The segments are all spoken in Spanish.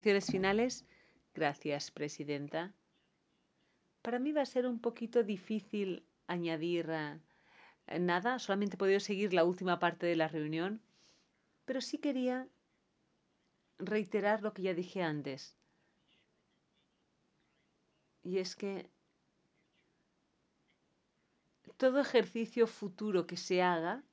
Acciones finales. Gracias, presidenta. Para mí va a ser un poquito difícil añadir nada, solamente he podido seguir la última parte de la reunión, pero sí quería reiterar lo que ya dije antes. Y es que todo ejercicio futuro que se haga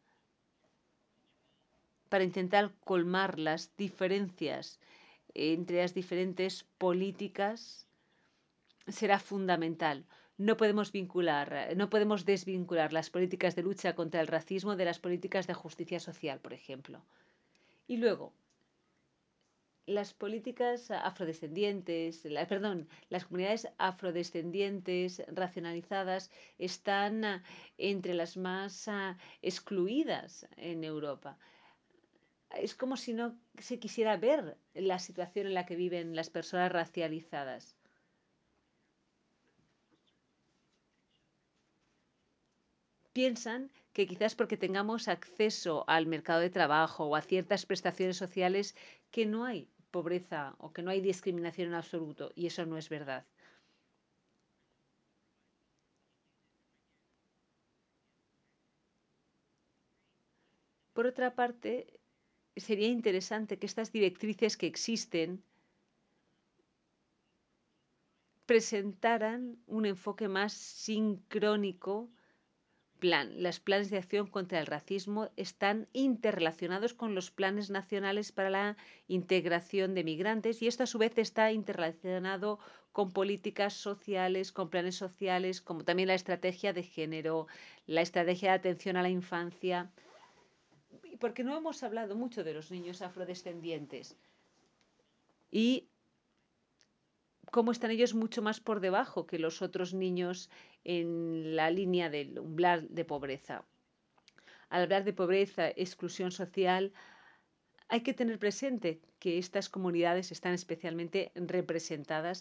para intentar colmar las diferencias entre las diferentes políticas será fundamental. No podemos desvincular las políticas de lucha contra el racismo de las políticas de justicia social, por ejemplo. Y luego, las políticas afrodescendientes, las comunidades afrodescendientes racionalizadas están entre las más excluidas en Europa. Es como si no se quisiera ver la situación en la que viven las personas racializadas. Piensan que quizás porque tengamos acceso al mercado de trabajo o a ciertas prestaciones sociales que no hay pobreza o que no hay discriminación en absoluto, y eso no es verdad. Por otra parte, sería interesante que estas directrices que existen presentaran un enfoque más sincrónico. Los planes de acción contra el racismo están interrelacionados con los planes nacionales para la integración de migrantes, y esto a su vez está interrelacionado con políticas sociales, con planes sociales, como también la estrategia de género, la estrategia de atención a la infancia. Porque no hemos hablado mucho de los niños afrodescendientes y cómo están ellos mucho más por debajo que los otros niños en la línea del umbral de pobreza. Al hablar de pobreza, exclusión social, hay que tener presente que estas comunidades están especialmente representadas.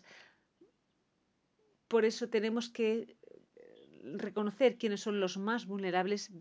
Por eso tenemos que reconocer quiénes son los más vulnerables